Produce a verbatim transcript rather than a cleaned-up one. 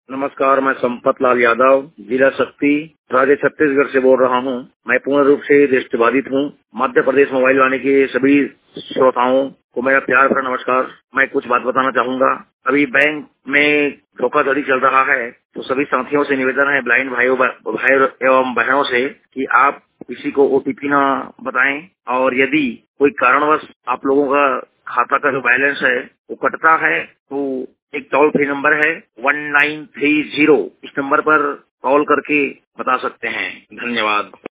नमस्कार, मैं संपत लाल यादव, जिला शक्ति, राज्य छत्तीसगढ़ से बोल रहा हूँ। मैं पूर्ण रूप से दृष्टिबाधित हूँ। मध्य प्रदेश मोबाइल वाणी के सभी श्रोताओं को मेरा प्यार भरा नमस्कार। मैं कुछ बात बताना चाहूंगा। अभी बैंक में धोखाधड़ी चल रहा है, तो सभी साथियों से निवेदन है, ब्लाइंड भाइयों भाई एवं बहनों से, कि आप किसी को ओटीपी ना बताएं, और यदि कोई कारणवश आप लोगों का खाता का जो बैलेंस है वो कटता है, तो एक टोल फ्री नंबर है वन नाइन थ्री जीरो, इस नंबर पर कॉल करके बता सकते हैं। धन्यवाद।